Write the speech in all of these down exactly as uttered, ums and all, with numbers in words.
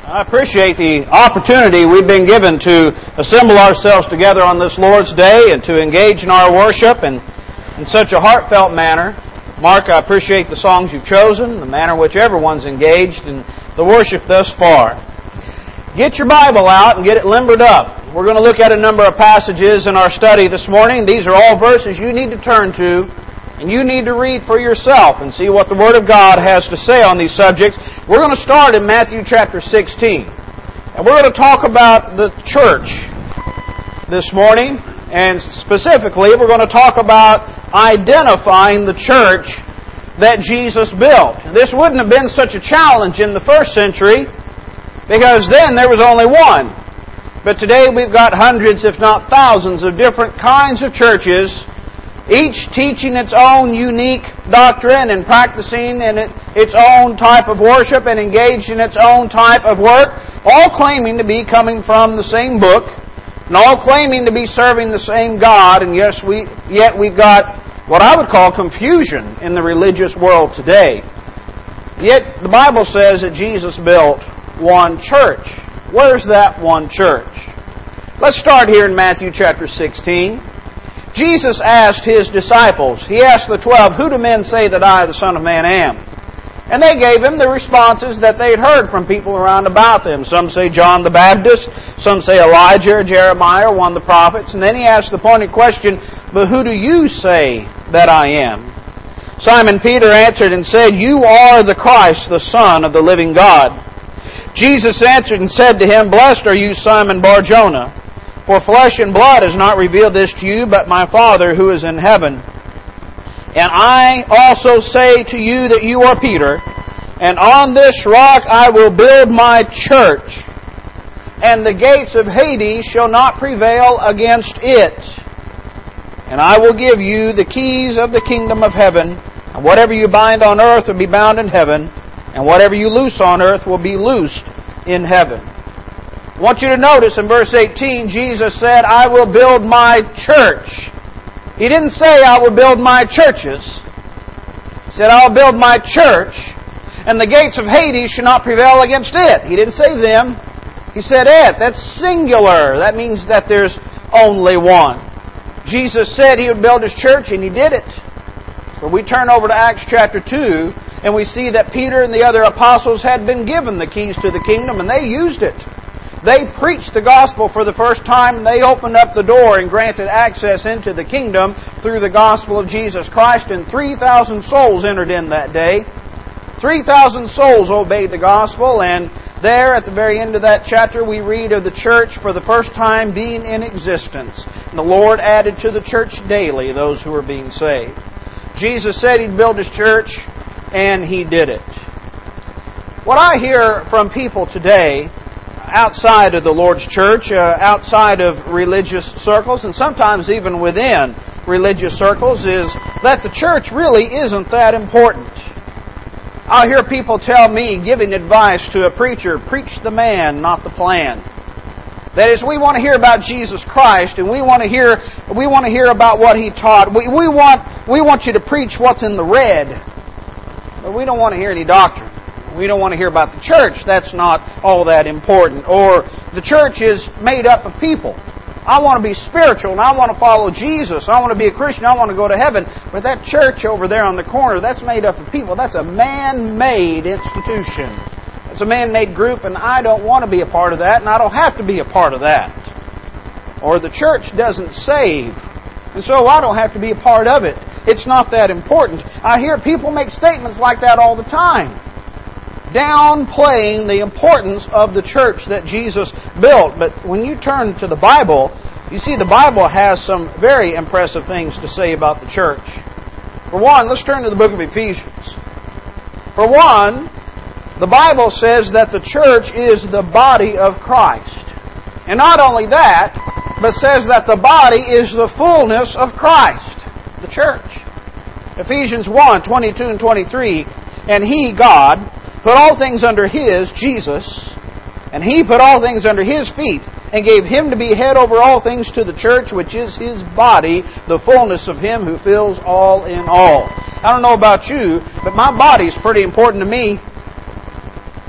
I appreciate the opportunity we've been given to assemble ourselves together on this Lord's Day and to engage in our worship and in such a heartfelt manner. Mark, I appreciate the songs you've chosen, the manner in which everyone's engaged in the worship thus far. Get your Bible out and get it limbered up. We're going to look at a number of passages in our study this morning. These are all verses you need to turn to and you need to read for yourself and see what the Word of God has to say on these subjects. We're going to start in Matthew chapter sixteen. And we're going to talk about the church this morning. And specifically, we're going to talk about identifying the church that Jesus built. This wouldn't have been such a challenge in the first century because then there was only one. But today we've got hundreds, if not thousands, of different kinds of churches, each teaching its own unique doctrine and practicing in it, its own type of worship and engaged in its own type of work, all claiming to be coming from the same book, and all claiming to be serving the same God, and yes, we yet we've got what I would call confusion in the religious world today. Yet the Bible says that Jesus built one church. Where's that one church? Let's start here in Matthew chapter sixteen. Jesus asked His disciples, He asked the twelve, "Who do men say that I, the Son of Man, am?" And they gave Him the responses that they had heard from people around about them. Some say John the Baptist, some say Elijah or Jeremiah or one of the prophets. And then He asked the pointed question, "But who do you say that I am?" Simon Peter answered and said, "You are the Christ, the Son of the living God." Jesus answered and said to him, "Blessed are you, Simon Bar-Jonah, for flesh and blood has not revealed this to you, but my Father who is in heaven. And I also say to you that you are Peter, and on this rock I will build my church, and the gates of Hades shall not prevail against it. And I will give you the keys of the kingdom of heaven, and whatever you bind on earth will be bound in heaven, and whatever you loose on earth will be loosed in heaven." I want you to notice in verse eighteen, Jesus said, "I will build my church." He didn't say, "I will build my churches." He said, "I'll build my church, and the gates of Hades shall not prevail against it." He didn't say them. He said it. That's singular. That means that there's only one. Jesus said He would build His church, and He did it. But we turn over to Acts chapter two, and we see that Peter and the other apostles had been given the keys to the kingdom, and they used it. They preached the gospel for the first time, and they opened up the door and granted access into the kingdom through the gospel of Jesus Christ, and three thousand souls entered in that day. three thousand souls obeyed the gospel, and there at the very end of that chapter we read of the church for the first time being in existence. And the Lord added to the church daily those who were being saved. Jesus said He'd build His church, and He did it. What I hear from people today, outside of the Lord's church, uh, outside of religious circles, and sometimes even within religious circles, is that the church really isn't that important. I'll hear people tell me, giving advice to a preacher, preach the man, not the plan. That is, we want to hear about Jesus Christ, and we want to hear we want to hear about what He taught. We, we want we want you to preach what's in the red, but we don't want to hear any doctrine. We don't want to hear about the church. That's not all that important. Or the church is made up of people. I want to be spiritual and I want to follow Jesus. I want to be a Christian. I want to go to heaven. But that church over there on the corner, that's made up of people. That's a man-made institution. It's a man-made group, and I don't want to be a part of that, and I don't have to be a part of that. Or the church doesn't save, and so I don't have to be a part of it. It's not that important. I hear people make statements like that all the time, downplaying the importance of the church that Jesus built. But when you turn to the Bible, you see the Bible has some very impressive things to say about the church. For one, let's turn to the book of Ephesians. For one, the Bible says that the church is the body of Christ. And not only that, but says that the body is the fullness of Christ, the church. Ephesians one, twenty-two and twenty-three, "And He, God, put all things under His," Jesus, "and He put all things under His feet, and gave Him to be head over all things to the church, which is His body, the fullness of Him who fills all in all." I don't know about you, but my body's pretty important to me.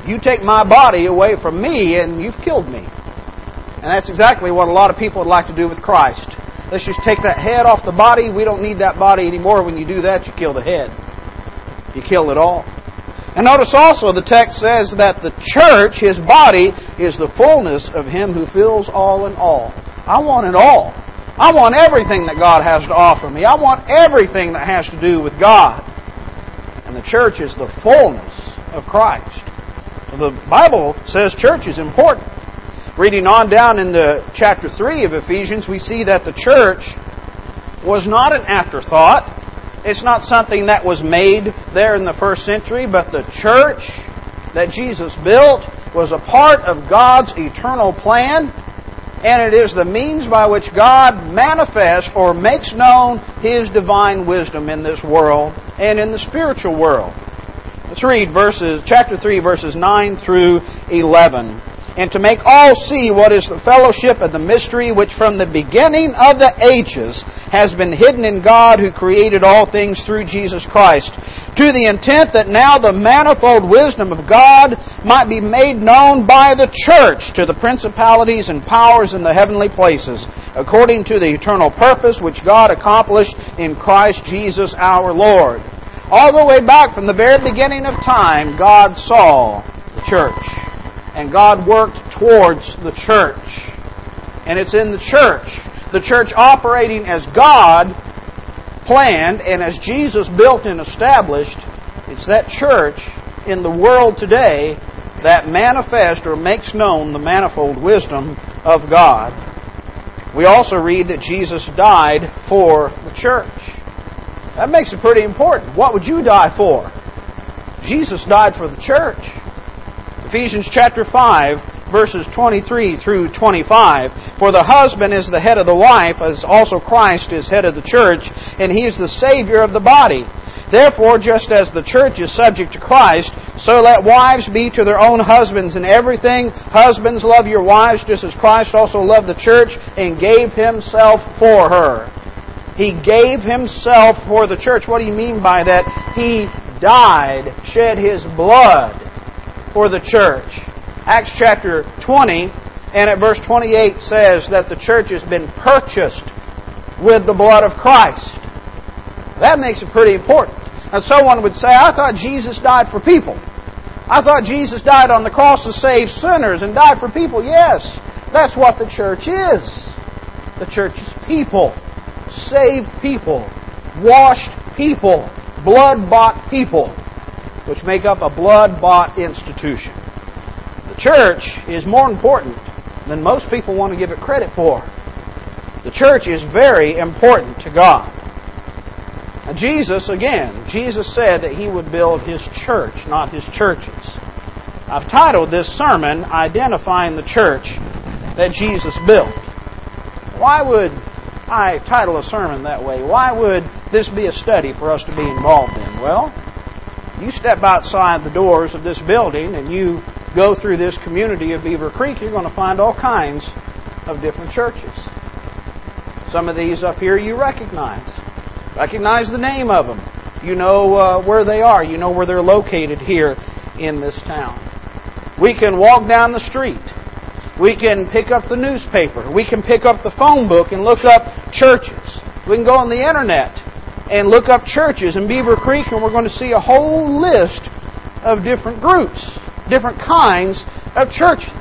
You take my body away from me and you've killed me. And that's exactly what a lot of people would like to do with Christ. Let's just take that head off the body. We don't need that body anymore. When you do that, you kill the head. You kill it all. And notice also the text says that the church, His body, is the fullness of Him who fills all in all. I want it all. I want everything that God has to offer me. I want everything that has to do with God. And the church is the fullness of Christ. The Bible says church is important. Reading on down into chapter three of Ephesians, we see that the church was not an afterthought. It's not something that was made there in the first century, but the church that Jesus built was a part of God's eternal plan, and it is the means by which God manifests or makes known His divine wisdom in this world and in the spiritual world. Let's read verses, chapter three, verses nine through eleven. And to make all see what is the fellowship of the mystery which from the beginning of the ages has been hidden in God who created all things through Jesus Christ, to the intent that now the manifold wisdom of God might be made known by the church to the principalities and powers in the heavenly places, according to the eternal purpose which God accomplished in Christ Jesus our Lord. All the way back from the very beginning of time, God saw the church. And God worked towards the church. And it's in the church, the church operating as God planned and as Jesus built and established, it's that church in the world today that manifests or makes known the manifold wisdom of God. We also read that Jesus died for the church. That makes it pretty important. What would you die for? Jesus died for the church. Ephesians chapter five, verses twenty-three through twenty-five. For the husband is the head of the wife, as also Christ is head of the church, and He is the Savior of the body. Therefore, just as the church is subject to Christ, so let wives be to their own husbands in everything. Husbands, love your wives, just as Christ also loved the church and gave Himself for her. He gave Himself for the church. What do you mean by that? He died, shed His blood for the church. Acts chapter twenty and at verse twenty-eight says that the church has been purchased with the blood of Christ. That makes it pretty important. And someone would say, I thought Jesus died for people. I thought Jesus died on the cross to save sinners and died for people. Yes, that's what the church is. The church is people. Saved people. Washed people. Blood-bought people, which make up a blood-bought institution. The church is more important than most people want to give it credit for. The church is very important to God. Now Jesus, again, Jesus said that He would build His church, not His churches. I've titled this sermon, Identifying the Church that Jesus Built. Why would I title a sermon that way? Why would this be a study for us to be involved in? Well, you step outside the doors of this building and you go through this community of Beaver Creek, you're going to find all kinds of different churches. Some of these up here you recognize. Recognize the name of them. You know uh, where they are. You know where they're located here in this town. We can walk down the street. We can pick up the newspaper. We can pick up the phone book and look up churches. We can go on the internet and look up churches in Beaver Creek, and we're going to see a whole list of different groups, different kinds of churches.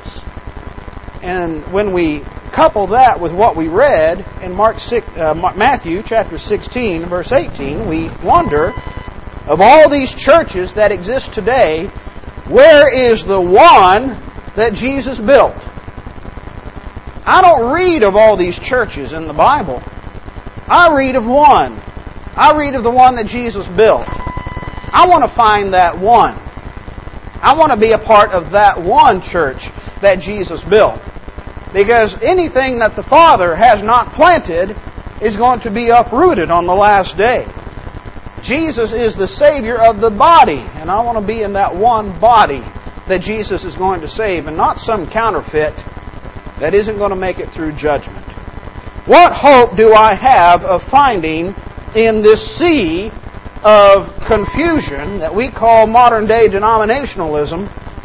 And when we couple that with what we read in Mark six, uh, Matthew chapter sixteen, verse eighteen, we wonder, of all these churches that exist today, where is the one that Jesus built? I don't read of all these churches in the Bible. I read of one. I read of the one that Jesus built. I want to find that one. I want to be a part of that one church that Jesus built. Because anything that the Father has not planted is going to be uprooted on the last day. Jesus is the Savior of the body, and I want to be in that one body that Jesus is going to save, and not some counterfeit that isn't going to make it through judgment. What hope do I have of finding in this sea of confusion that we call modern-day denominationalism,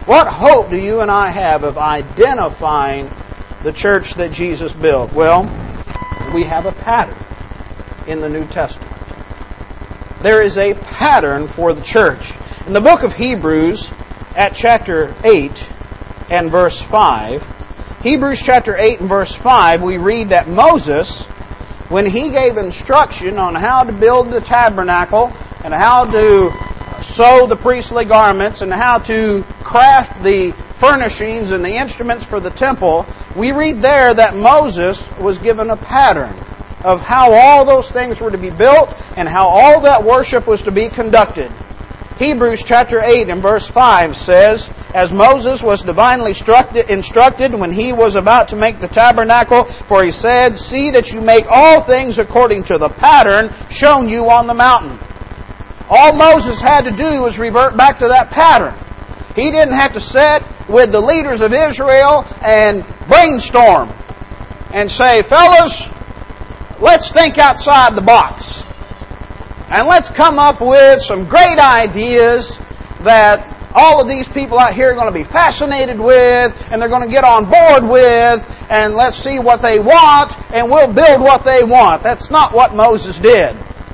What hope do you and I have of identifying the church that Jesus built? Well, we have a pattern in the New Testament. There is a pattern for the church. In the book of Hebrews, at chapter eight and verse five, Hebrews chapter eight and verse five, we read that Moses, when he gave instruction on how to build the tabernacle and how to sew the priestly garments and how to craft the furnishings and the instruments for the temple, we read there that Moses was given a pattern of how all those things were to be built and how all that worship was to be conducted. Hebrews chapter eight and verse five says, as Moses was divinely instructed when he was about to make the tabernacle, for he said, see that you make all things according to the pattern shown you on the mountain. All Moses had to do was revert back to that pattern. He didn't have to sit with the leaders of Israel and brainstorm and say, fellas, let's think outside the box. And let's come up with some great ideas that all of these people out here are going to be fascinated with and they're going to get on board with, and let's see what they want and we'll build what they want. That's not what Moses did.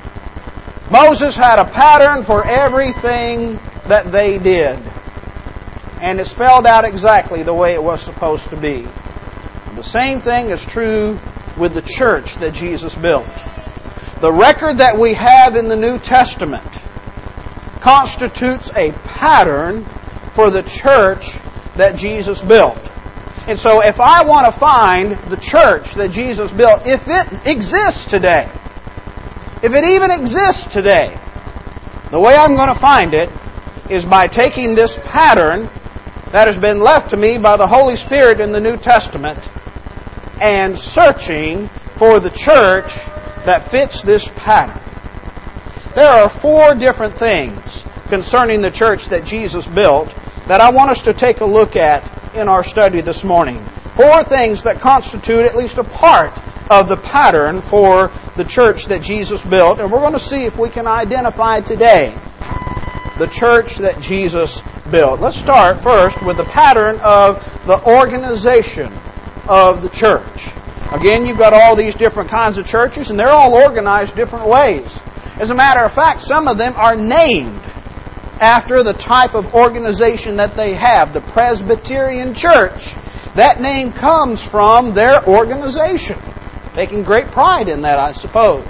Moses had a pattern for everything that they did. And it spelled out exactly the way it was supposed to be. The same thing is true with the church that Jesus built. The record that we have in the New Testament constitutes a pattern for the church that Jesus built. And so if I want to find the church that Jesus built, if it exists today, if it even exists today, the way I'm going to find it is by taking this pattern that has been left to me by the Holy Spirit in the New Testament and searching for the church that fits this pattern. There are four different things concerning the church that Jesus built that I want us to take a look at in our study this morning. Four things that constitute at least a part of the pattern for the church that Jesus built, and we're going to see if we can identify today the church that Jesus built. Let's start first with the pattern of the organization of the church. Again, you've got all these different kinds of churches, and they're all organized different ways. As a matter of fact, some of them are named after the type of organization that they have. The Presbyterian Church, that name comes from their organization. Taking great pride in that, I suppose.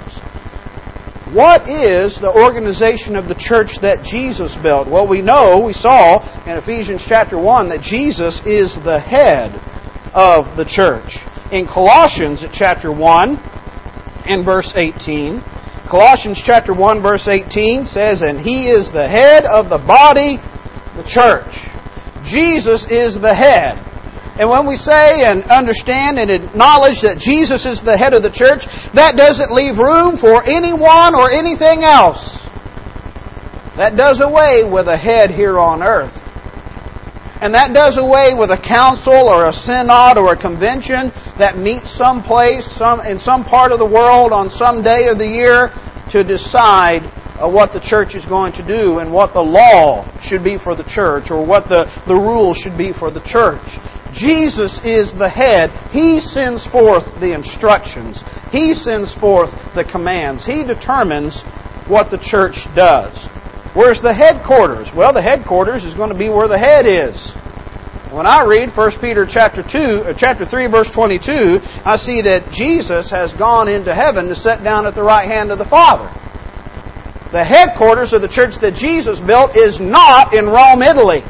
What is the organization of the church that Jesus built? Well, we know, we saw in Ephesians chapter one that Jesus is the head of the church. In Colossians chapter one and verse eighteen, Colossians chapter one verse eighteen says, and He is the head of the body, the church. Jesus is the head. And when we say and understand and acknowledge that Jesus is the head of the church, that doesn't leave room for anyone or anything else. That does away with a head here on earth. And that does away with a council or a synod or a convention that meets someplace, some, in some part of the world on some day of the year to decide uh, what the church is going to do and what the law should be for the church or what the, the rules should be for the church. Jesus is the head. He sends forth the instructions. He sends forth the commands. He determines what the church does. Where's the headquarters? Well, the headquarters is going to be where the head is. When I read First Peter chapter two, or chapter three, verse twenty-two, I see that Jesus has gone into heaven to sit down at the right hand of the Father. The headquarters of the church that Jesus built is not in Rome, Italy.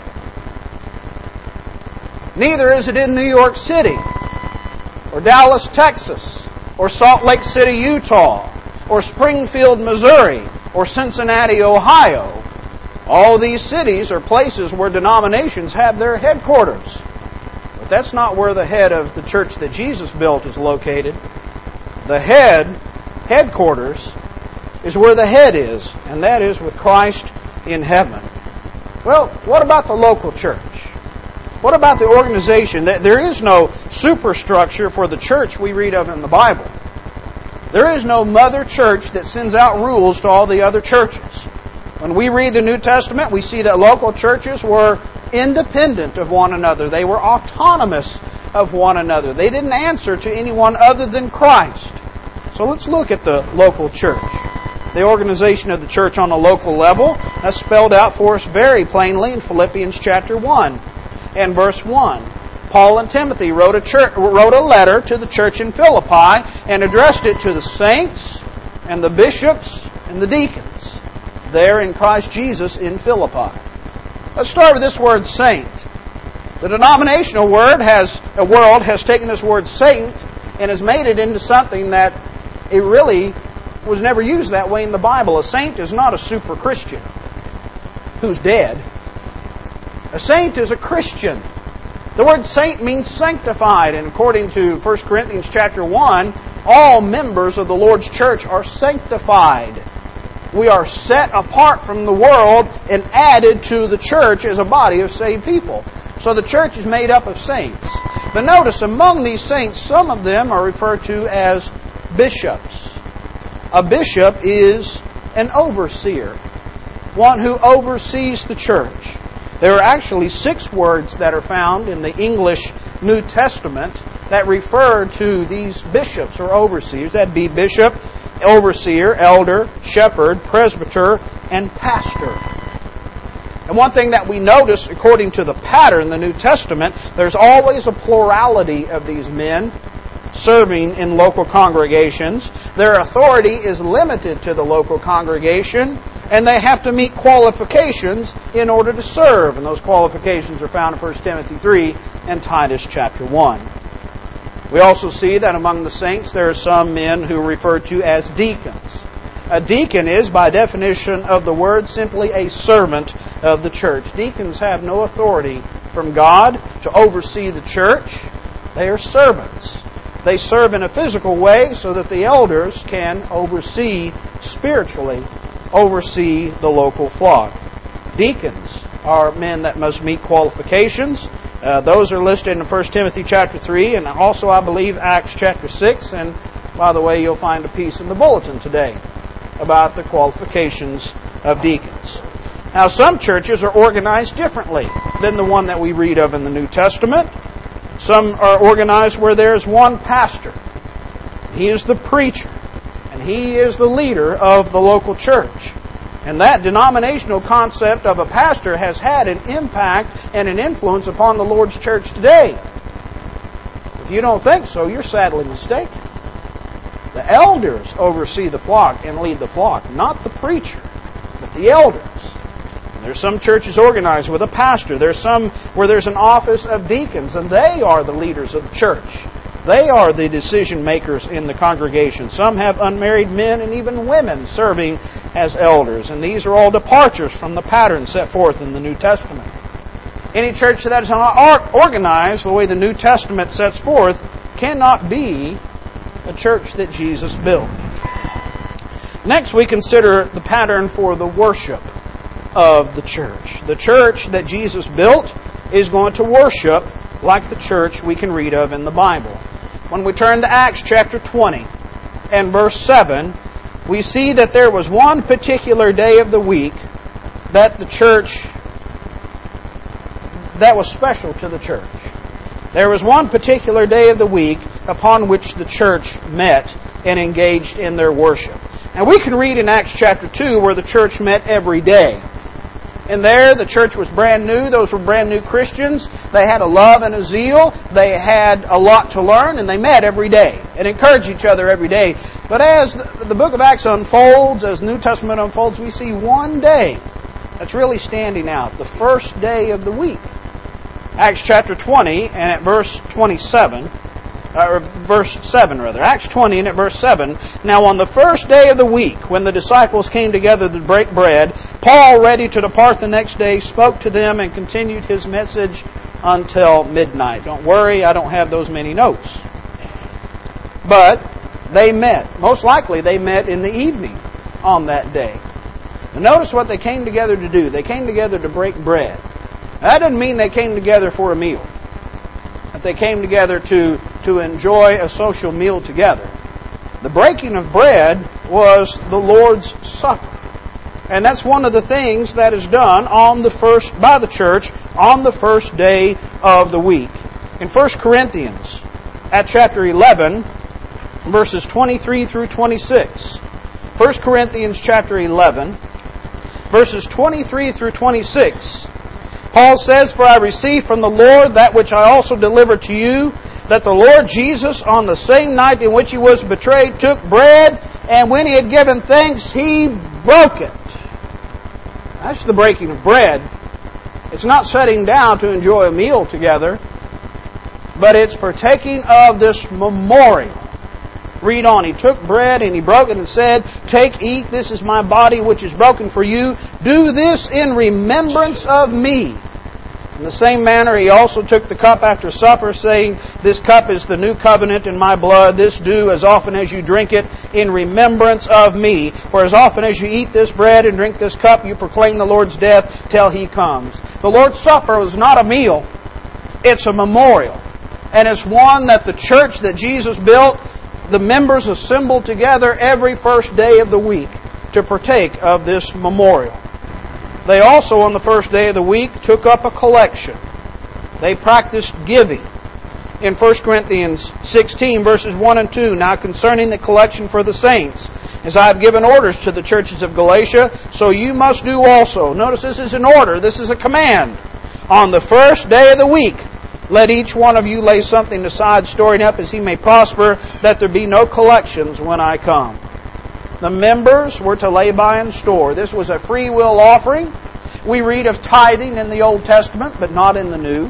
Neither is it in New York City, or Dallas, Texas, or Salt Lake City, Utah, or Springfield, Missouri, or Cincinnati, Ohio. All these cities are places where denominations have their headquarters. But that's not where the head of the church that Jesus built is located. The head, headquarters, is where the head is, and that is with Christ in heaven. Well, what about the local church? What about the organization? There is no superstructure for the church we read of in the Bible. There is no mother church that sends out rules to all the other churches. When we read the New Testament, we see that local churches were independent of one another. They were autonomous of one another. They didn't answer to anyone other than Christ. So let's look at the local church. The organization of the church on a local level, that's spelled out for us very plainly in Philippians chapter one and verse one. Paul and Timothy wrote a, church, wrote a letter to the church in Philippi and addressed it to the saints and the bishops and the deacons there in Christ Jesus in Philippi. Let's start with this word saint. The denominational word has, a world has taken this word saint and has made it into something that it really was never used that way in the Bible. A saint is not a super Christian who's dead. A saint is a Christian. The word saint means sanctified, and according to First Corinthians chapter one, all members of the Lord's church are sanctified. We are set apart from the world and added to the church as a body of saved people. So the church is made up of saints. But notice, among these saints, some of them are referred to as bishops. A bishop is an overseer, one who oversees the church. There are actually six words that are found in the English New Testament that refer to these bishops or overseers. That'd be bishop, overseer, elder, shepherd, presbyter, and pastor. And one thing that we notice, according to the pattern in the New Testament, there's always a plurality of these men serving in local congregations. Their authority is limited to the local congregation, and they have to meet qualifications in order to serve. And those qualifications are found in First Timothy three and Titus chapter one. We also see that among the saints there are some men who are referred to as deacons. A deacon is, by definition of the word, simply a servant of the church. Deacons have no authority from God to oversee the church. They are servants. They serve in a physical way so that the elders can oversee, spiritually, oversee the local flock. Deacons are men that must meet qualifications. Uh, those are listed in First Timothy chapter three and also, I believe, Acts chapter six. And, by the way, you'll find a piece in the bulletin today about the qualifications of deacons. Now, some churches are organized differently than the one that we read of in the New Testament. Some are organized where there is one pastor. He is the preacher, and he is the leader of the local church. And that denominational concept of a pastor has had an impact and an influence upon the Lord's church today. If you don't think so, you're sadly mistaken. The elders oversee the flock and lead the flock, not the preacher, but the elders. There's some churches organized with a pastor. There's some where there's an office of deacons, and they are the leaders of the church. They are the decision makers in the congregation. Some have unmarried men and even women serving as elders, and these are all departures from the pattern set forth in the New Testament. Any church that is not organized the way the New Testament sets forth cannot be a church that Jesus built. Next, we consider the pattern for the worship of the church. The church that Jesus built is going to worship like the church we can read of in the Bible. When we turn to Acts chapter twenty and verse seven, we see that there was one particular day of the week that the church, that was special to the church. There was one particular day of the week upon which the church met and engaged in their worship. And we can read in Acts chapter two where the church met every day. And there, the church was brand new. Those were brand new Christians. They had a love and a zeal. They had a lot to learn, and they met every day and encouraged each other every day. But as the book of Acts unfolds, as the New Testament unfolds, we see one day that's really standing out, the first day of the week. Acts chapter twenty and at verse twenty-seven, or verse seven rather. Acts twenty and at verse seven. Now on the first day of the week, when the disciples came together to break bread, Paul, ready to depart the next day, spoke to them and continued his message until midnight. Don't worry, I don't have those many notes. But they met. Most likely they met in the evening on that day. And notice what they came together to do. They came together to break bread. That doesn't mean they came together for a meal. That they came together to, to enjoy a social meal together. The breaking of bread was the Lord's Supper. And that's one of the things that is done on the first by the church on the first day of the week. In First Corinthians, at chapter eleven, verses twenty-three through twenty-six. First Corinthians chapter eleven, verses twenty-three through twenty-six. Paul says, "For I received from the Lord that which I also delivered to you, that the Lord Jesus, on the same night in which He was betrayed, took bread, and when He had given thanks, He broke it." That's the breaking of bread. It's not sitting down to enjoy a meal together, but it's partaking of this memorial. Read on. "He took bread and He broke it and said, 'Take, eat, this is my body which is broken for you. Do this in remembrance of me.' In the same manner He also took the cup after supper, saying, 'This cup is the new covenant in my blood. This do as often as you drink it in remembrance of me. For as often as you eat this bread and drink this cup, you proclaim the Lord's death till He comes.'" The Lord's Supper was not a meal. It's a memorial. And it's one that the church that Jesus built, the members assembled together every first day of the week to partake of this memorial. They also, on the first day of the week, took up a collection. They practiced giving. In First Corinthians sixteen, verses one and two, "Now concerning the collection for the saints, as I have given orders to the churches of Galatia, so you must do also." Notice this is an order, this is a command. "On the first day of the week, let each one of you lay something aside, storing up as he may prosper, that there be no collections when I come." The members were to lay by and store. This was a free will offering. We read of tithing in the Old Testament, but not in the New.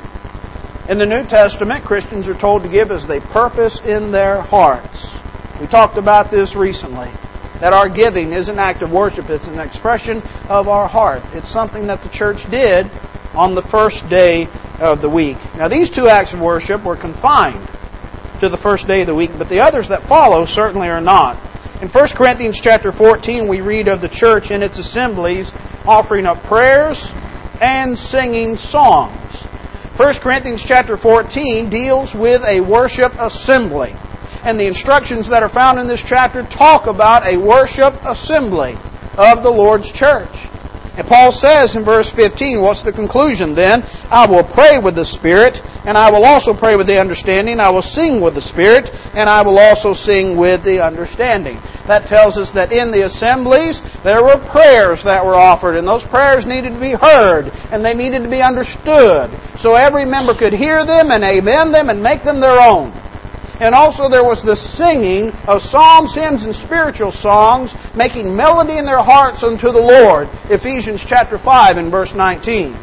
In the New Testament, Christians are told to give as they purpose in their hearts. We talked about this recently, that our giving is an act of worship. It's an expression of our heart. It's something that the church did on the first day of the week. Now, these two acts of worship were confined to the first day of the week, but the others that follow certainly are not. In First Corinthians chapter fourteen, we read of the church in its assemblies offering up prayers and singing songs. First Corinthians chapter fourteen deals with a worship assembly. And the instructions that are found in this chapter talk about a worship assembly of the Lord's church. And Paul says in verse fifteen, what's the conclusion then? "I will pray with the Spirit, and I will also pray with the understanding. I will sing with the Spirit, and I will also sing with the understanding." That tells us that in the assemblies, there were prayers that were offered, and those prayers needed to be heard, and they needed to be understood, so every member could hear them and amen them and make them their own. And also there was the singing of psalms, hymns, and spiritual songs, making melody in their hearts unto the Lord. Ephesians chapter five and verse nineteen.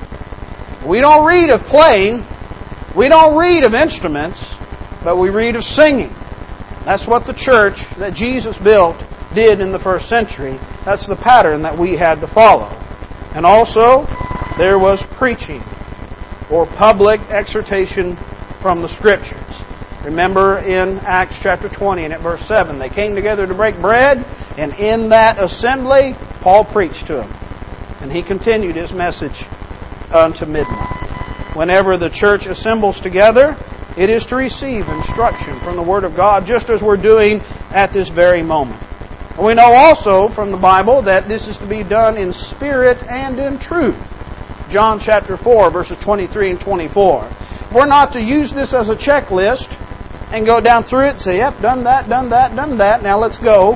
We don't read of playing, we don't read of instruments, but we read of singing. That's what the church that Jesus built did in the first century. That's the pattern that we had to follow. And also, there was preaching, or public exhortation from the Scriptures. Remember in Acts chapter twenty and at verse seven, they came together to break bread, and in that assembly, Paul preached to them. And he continued his message unto midnight. Whenever the church assembles together, it is to receive instruction from the Word of God, just as we're doing at this very moment. And we know also from the Bible that this is to be done in spirit and in truth. John chapter four, verses twenty-three and twenty-four. We're not to use this as a checklist and go down through it and say, yep, done that, done that, done that, now let's go.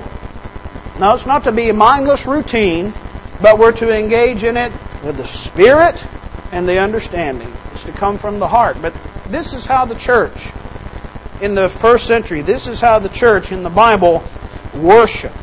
No, it's not to be a mindless routine, but we're to engage in it with the Spirit and the understanding. It's to come from the heart. But this is how the church in the first century, this is how the church in the Bible worshipped.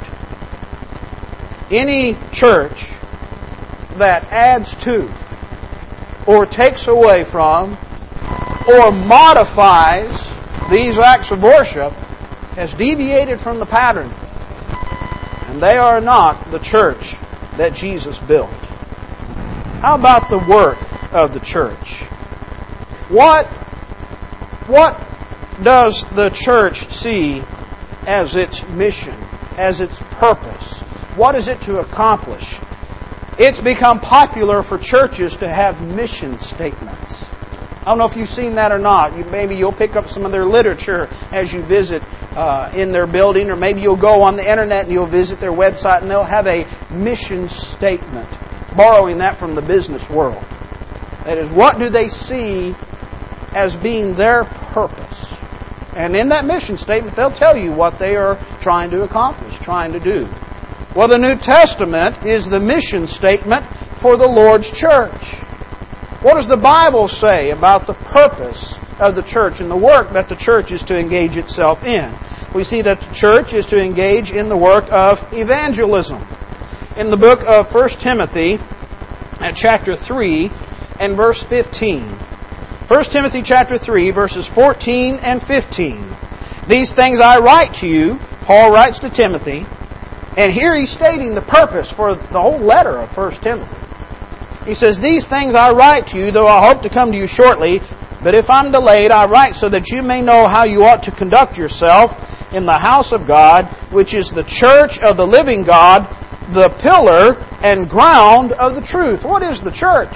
Any church that adds to or takes away from or modifies these acts of worship has deviated from the pattern. And they are not the church that Jesus built. How about the work of the church? What, what does the church see as its mission, as its purpose? What is it to accomplish? It's become popular for churches to have mission statements. I don't know if you've seen that or not. You, maybe you'll pick up some of their literature as you visit uh, in their building, or maybe you'll go on the internet and you'll visit their website and they'll have a mission statement, borrowing that from the business world. That is, what do they see as being their purpose? And in that mission statement, they'll tell you what they are trying to accomplish, trying to do. Well, the New Testament is the mission statement for the Lord's church. What does the Bible say about the purpose of the church and the work that the church is to engage itself in? We see that the church is to engage in the work of evangelism. In the book of First Timothy, at chapter three and verse fifteen. First Timothy chapter three, verses fourteen and fifteen. These things I write to you, Paul writes to Timothy, and here he's stating the purpose for the whole letter of First Timothy. He says, these things I write to you, though I hope to come to you shortly, but if I'm delayed, I write so that you may know how you ought to conduct yourself in the house of God, which is the church of the living God, the pillar and ground of the truth. What is the church?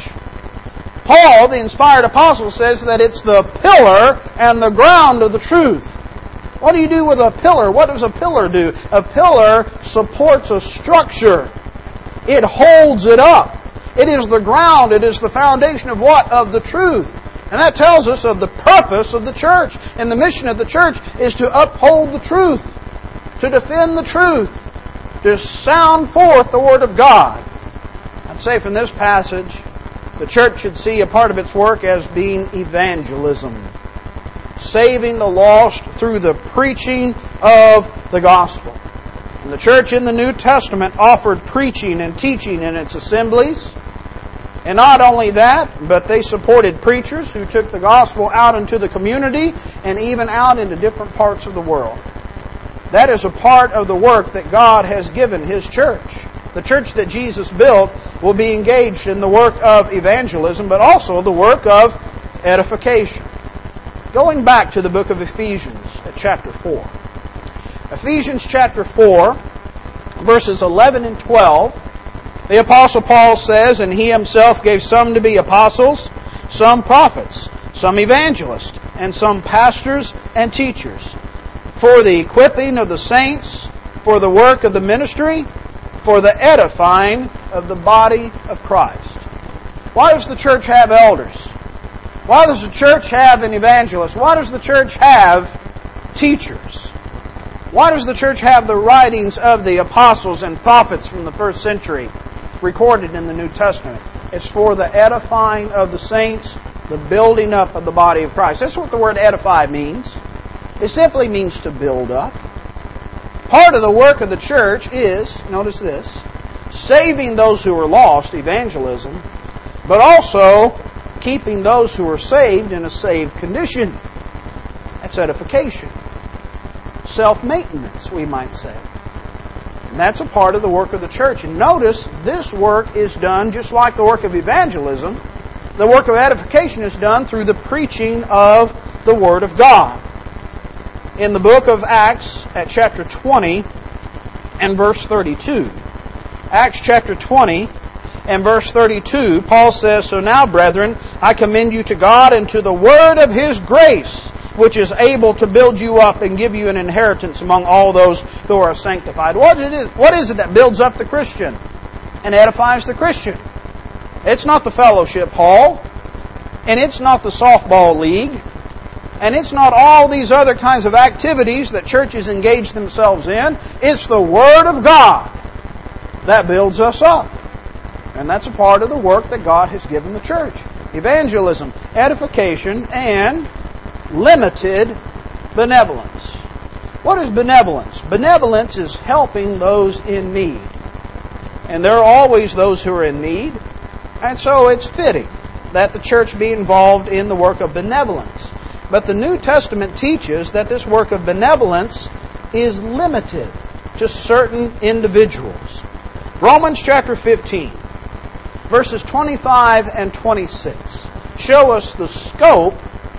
Paul, the inspired apostle, says that it's the pillar and the ground of the truth. What do you do with a pillar? What does a pillar do? A pillar supports a structure. It holds it up. It is the ground. It is the foundation of what? Of the truth. And that tells us of the purpose of the church. And the mission of the church is to uphold the truth, to defend the truth, to sound forth the Word of God. I'd say from this passage, the church should see a part of its work as being evangelism. Saving the lost through the preaching of the gospel. And the church in the New Testament offered preaching and teaching in its assemblies. And not only that, but they supported preachers who took the gospel out into the community and even out into different parts of the world. That is a part of the work that God has given His church. The church that Jesus built will be engaged in the work of evangelism, but also the work of edification. Going back to the book of Ephesians at chapter four. Ephesians chapter four, verses eleven and twelve, the Apostle Paul says, and he himself gave some to be apostles, some prophets, some evangelists, and some pastors and teachers, for the equipping of the saints, for the work of the ministry, for the edifying of the body of Christ. Why does the church have elders? Why does the church have an evangelist? Why does the church have teachers? Why does the church have the writings of the apostles and prophets from the first century recorded in the New Testament? It's for the edifying of the saints, the building up of the body of Christ. That's what the word edify means. It simply means to build up. Part of the work of the church is, notice this, saving those who are lost, evangelism, but also keeping those who are saved in a saved condition. That's edification. Self-maintenance, we might say. And that's a part of the work of the church. And notice, this work is done just like the work of evangelism. The work of edification is done through the preaching of the Word of God. In the book of Acts, at chapter twenty and verse thirty-two. Acts chapter twenty and verse thirty-two, Paul says, So now, brethren, I commend you to God and to the word of His grace, which is able to build you up and give you an inheritance among all those who are sanctified. What is it, what is it that builds up the Christian and edifies the Christian? It's not the fellowship hall, and it's not the softball league, and it's not all these other kinds of activities that churches engage themselves in. It's the Word of God that builds us up. And that's a part of the work that God has given the church. Evangelism, edification, and limited benevolence. What is benevolence? Benevolence is helping those in need. And there are always those who are in need. And so it's fitting that the church be involved in the work of benevolence. But the New Testament teaches that this work of benevolence is limited to certain individuals. Romans chapter fifteen, verses twenty-five and twenty-six show us the scope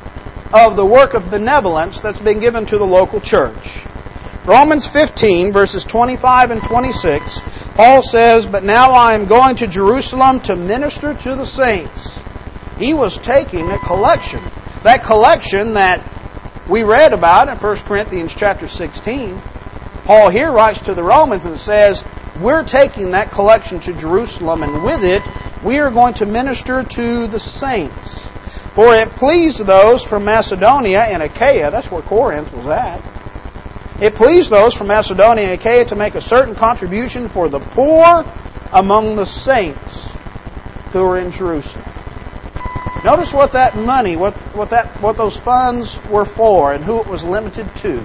of the work of benevolence that's been given to the local church. Romans fifteen, verses twenty-five and twenty-six, Paul says, But now I am going to Jerusalem to minister to the saints. He was taking a collection. That collection that we read about in First Corinthians chapter sixteen, Paul here writes to the Romans and says, we're taking that collection to Jerusalem, and with it we are going to minister to the saints. For it pleased those from Macedonia and Achaia, that's where Corinth was at, it pleased those from Macedonia and Achaia to make a certain contribution for the poor among the saints who are in Jerusalem. Notice what that money, what, what, that, what those funds were for and who it was limited to.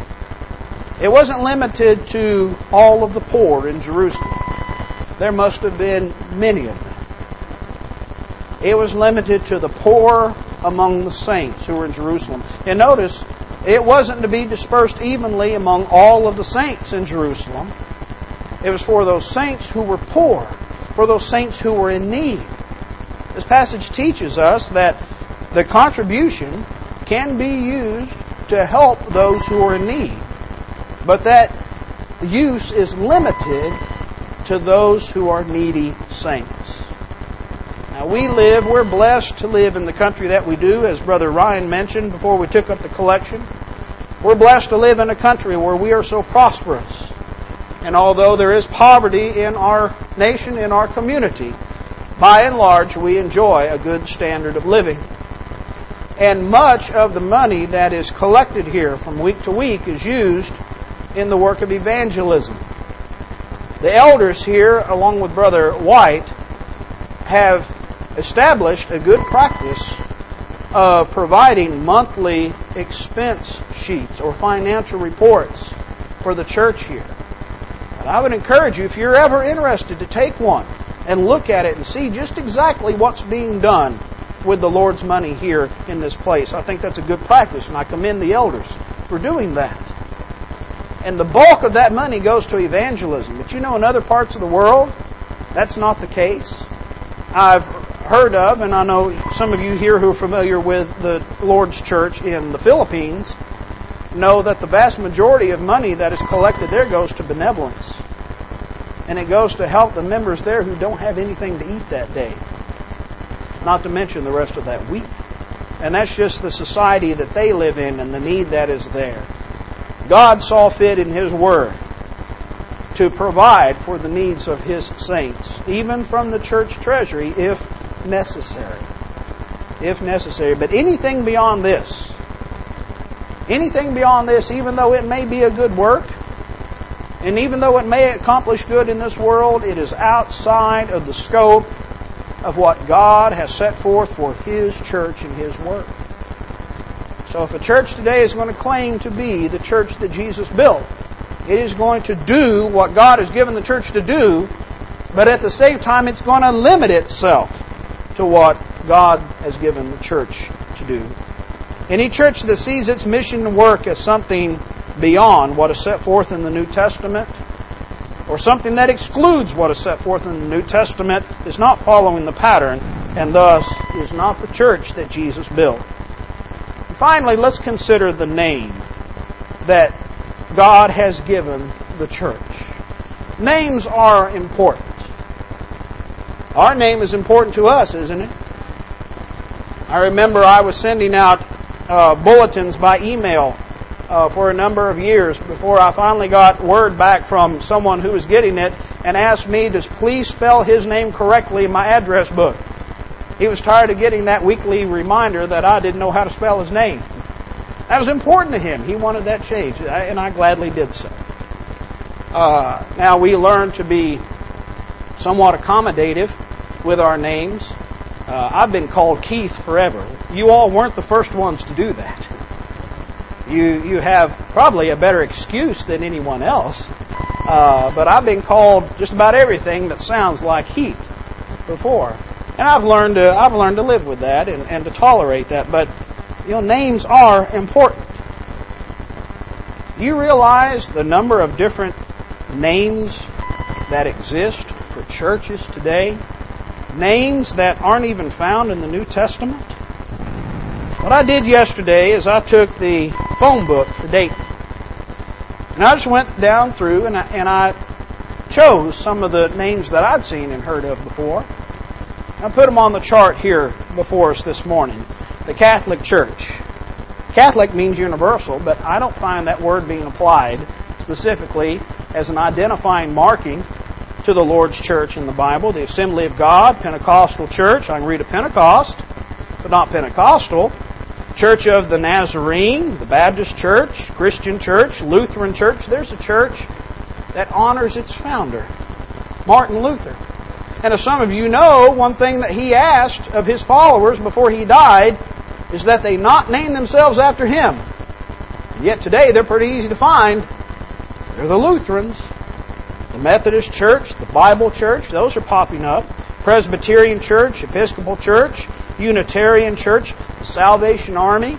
It wasn't limited to all of the poor in Jerusalem. There must have been many of them. It was limited to the poor among the saints who were in Jerusalem. And notice, it wasn't to be dispersed evenly among all of the saints in Jerusalem. It was for those saints who were poor, for those saints who were in need. This passage teaches us that the contribution can be used to help those who are in need, but that use is limited to those who are needy saints. Now we live, we're blessed to live in the country that we do, as Brother Ryan mentioned before we took up the collection. We're blessed to live in a country where we are so prosperous. And although there is poverty in our nation, in our community, by and large we enjoy a good standard of living. And much of the money that is collected here from week to week is used in the work of evangelism. The elders here, along with Brother White, have established a good practice of providing monthly expense sheets or financial reports for the church here. And I would encourage you, if you're ever interested, to take one and look at it and see just exactly what's being done with the Lord's money here in this place. I think that's a good practice, and I commend the elders for doing that. And the bulk of that money goes to evangelism. But you know, in other parts of the world, that's not the case. I've heard of, and I know some of you here who are familiar with the Lord's Church in the Philippines, know that the vast majority of money that is collected there goes to benevolence. And it goes to help the members there who don't have anything to eat that day. Not to mention the rest of that week. And that's just the society that they live in and the need that is there. God saw fit in His Word to provide for the needs of His saints, even from the church treasury, if necessary. If necessary. But anything beyond this, anything beyond this, even though it may be a good work, and even though it may accomplish good in this world, it is outside of the scope of what God has set forth for His church and His work. So if a church today is going to claim to be the church that Jesus built, it is going to do what God has given the church to do, but at the same time it's going to limit itself to what God has given the church to do. Any church that sees its mission and work as something beyond what is set forth in the New Testament, or something that excludes what is set forth in the New Testament, is not following the pattern, and thus is not the church that Jesus built. And finally, let's consider the name that God has given the church. Names are important. Our name is important to us, isn't it? I remember I was sending out uh, bulletins by email uh, for a number of years before I finally got word back from someone who was getting it and asked me to please spell his name correctly in my address book. He was tired of getting that weekly reminder that I didn't know how to spell his name. That was important to him. He wanted that changed, and I gladly did so. Uh, now, we learn to be somewhat accommodative with our names. Uh, I've been called Keith forever. You all weren't the first ones to do that. You you have probably a better excuse than anyone else. Uh, but I've been called just about everything that sounds like Heath before. And I've learned to, I've learned to live with that and, and to tolerate that. But you know, names are important. Do you realize the number of different names that exist for churches today? Names that aren't even found in the New Testament? What I did yesterday is I took the phone book for Dayton. And I just went down through and I, and I chose some of the names that I'd seen and heard of before. I put them on the chart here before us this morning. The Catholic Church. Catholic means universal, but I don't find that word being applied specifically as an identifying marking to the Lord's church in the Bible. The Assembly of God, Pentecostal church. I can read a Pentecost, but not Pentecostal. Church of the Nazarene, the Baptist church, Christian church, Lutheran church. There's a church that honors its founder, Martin Luther. And as some of you know, one thing that he asked of his followers before he died is that they not name themselves after him. And yet today they're pretty easy to find. They're the Lutherans. The Methodist church, the Bible church, those are popping up. Presbyterian church, Episcopal church, Unitarian church, the Salvation Army.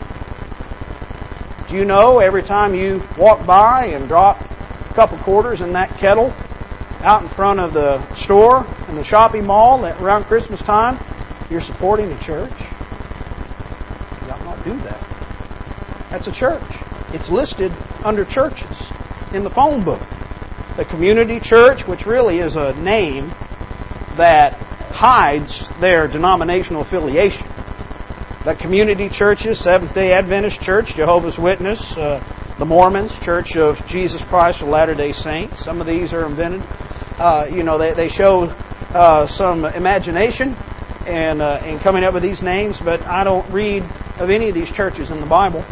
Do you know every time you walk by and drop a couple quarters in that kettle out in front of the store in the shopping mall around Christmas time, you're supporting a church? You ought not do that. That's a church. It's listed under churches in the phone book. The community church, which really is a name that hides their denominational affiliation. The community churches, Seventh-day Adventist Church, Jehovah's Witness, uh, the Mormons, Church of Jesus Christ of Latter-day Saints. Some of these are invented. Uh, you know, they, they show uh, some imagination and uh, in coming up with these names, but I don't read of any of these churches in the Bible.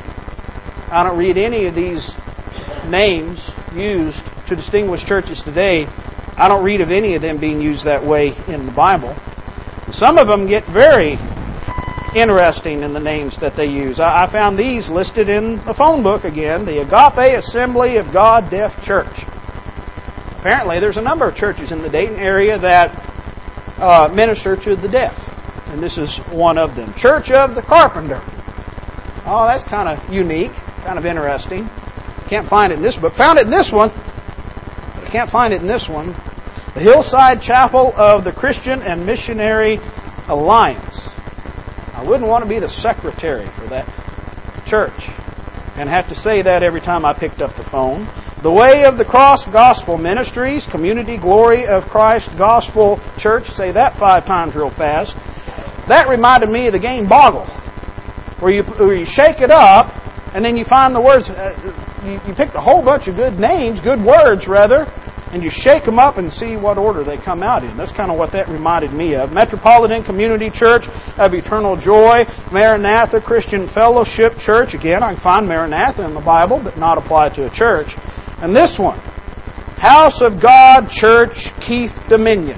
I don't read any of these names used to distinguish churches today. I don't read of any of them being used that way in the Bible. And some of them get very interesting in the names that they use. I, I found these listed in the phone book again, the Agape Assembly of God Deaf Church. Apparently there's a number of churches in the Dayton area that uh, minister to the deaf. And this is one of them. Church of the Carpenter. Oh, that's kind of unique, kind of interesting. Can't find it in this book. Found it in this one. But I can't find it in this one. The Hillside Chapel of the Christian and Missionary Alliance. I wouldn't want to be the secretary for that church and have to say that every time I picked up the phone. The Way of the Cross Gospel Ministries, Community Glory of Christ Gospel Church. Say that five times real fast. That reminded me of the game Boggle, where you where you shake it up and then you find the words. Uh, you, you picked a whole bunch of good names, good words rather, and you shake them up and see what order they come out in. That's kind of what that reminded me of. Metropolitan Community Church of Eternal Joy, Maranatha Christian Fellowship Church. Again, I can find Maranatha in the Bible, but not apply to a church. And this one, House of God Church, Keith Dominion.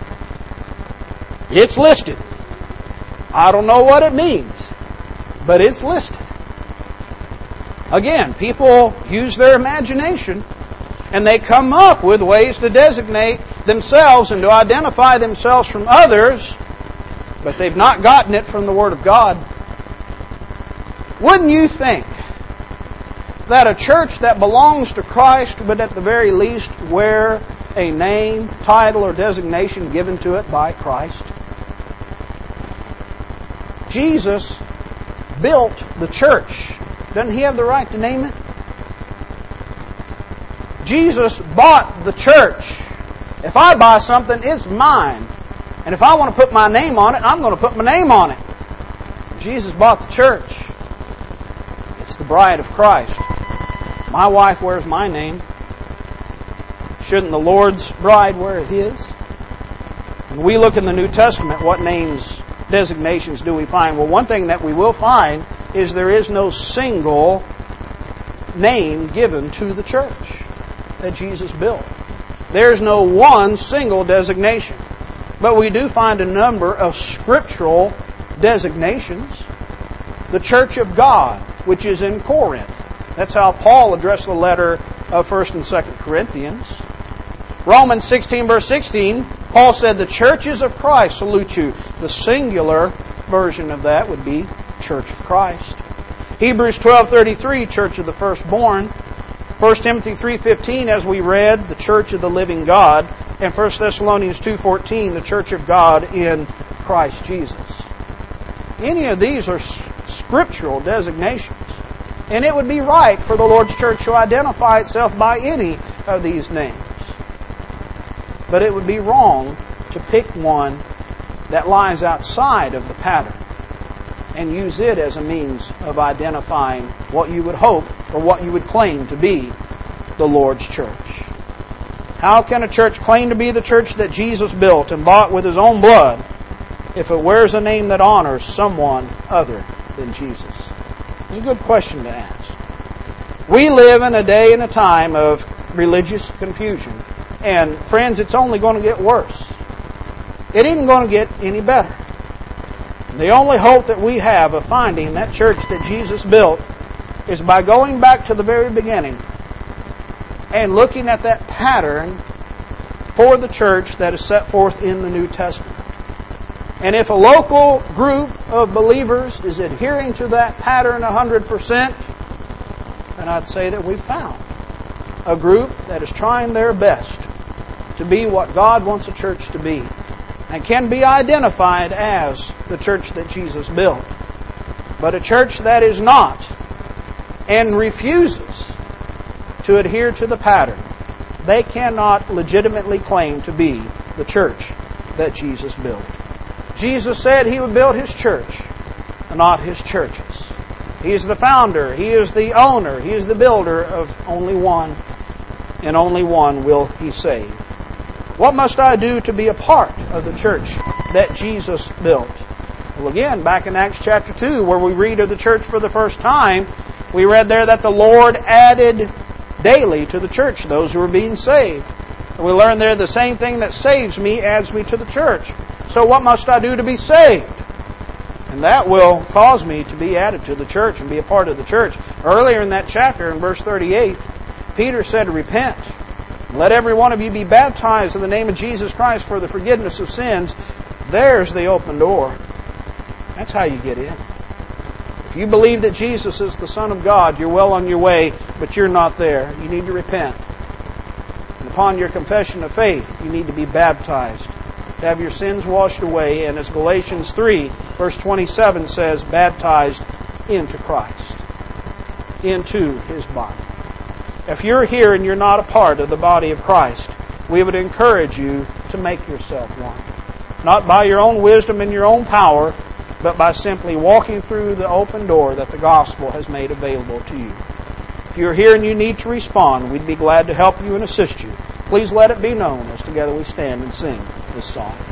It's listed. I don't know what it means, but it's listed. Again, people use their imagination and they come up with ways to designate themselves and to identify themselves from others, but they've not gotten it from the Word of God. Wouldn't you think that a church that belongs to Christ would at the very least wear a name, title, or designation given to it by Christ? Jesus built the church. Doesn't He have the right to name it? Jesus bought the church. If I buy something, it's mine. And if I want to put my name on it, I'm going to put my name on it. Jesus bought the church. It's the bride of Christ. My wife wears my name. Shouldn't the Lord's bride wear His? When we look in the New Testament, what names, designations do we find? Well, one thing that we will find is there is no single name given to the church that Jesus built. There's no one single designation. But we do find a number of scriptural designations. The Church of God, which is in Corinth. That's how Paul addressed the letter of First and Second Corinthians. Romans sixteen, verse sixteen, Paul said, the churches of Christ salute you. The singular version of that would be Church of Christ. Hebrews twelve thirty-three, Church of the Firstborn. First Timothy three fifteen, as we read, the Church of the Living God. And First Thessalonians two fourteen, the Church of God in Christ Jesus. Any of these are scriptural designations. And it would be right for the Lord's church to identify itself by any of these names. But it would be wrong to pick one that lies outside of the pattern and use it as a means of identifying what you would hope or what you would claim to be the Lord's church. How can a church claim to be the church that Jesus built and bought with His own blood if it wears a name that honors someone other than Jesus? It's a good question to ask. We live in a day and a time of religious confusion. And friends, it's only going to get worse. It isn't going to get any better. The only hope that we have of finding that church that Jesus built is by going back to the very beginning and looking at that pattern for the church that is set forth in the New Testament. And if a local group of believers is adhering to that pattern one hundred percent, then I'd say that we've found a group that is trying their best to be what God wants a church to be and can be identified as the church that Jesus built. But a church that is not and refuses to adhere to the pattern, they cannot legitimately claim to be the church that Jesus built. Jesus said He would build His church, not His churches. He is the founder, He is the owner, He is the builder of only one, and only one will He save. What must I do to be a part of the church that Jesus built? Well, again, back in Acts chapter two, where we read of the church for the first time, we read there that the Lord added daily to the church those who were being saved. And we learn there the same thing that saves me adds me to the church. So what must I do to be saved? And that will cause me to be added to the church and be a part of the church. Earlier in that chapter, in verse thirty-eight, Peter said, "Repent. Let every one of you be baptized in the name of Jesus Christ for the forgiveness of sins." There's the open door. That's how you get in. If you believe that Jesus is the Son of God, you're well on your way, but you're not there. You need to repent. And upon your confession of faith, you need to be baptized, to have your sins washed away. And as Galatians three, verse twenty-seven says, baptized into Christ, into His body. If you're here and you're not a part of the body of Christ, we would encourage you to make yourself one. Not by your own wisdom and your own power, but by simply walking through the open door that the gospel has made available to you. If you're here and you need to respond, we'd be glad to help you and assist you. Please let it be known as together we stand and sing this song.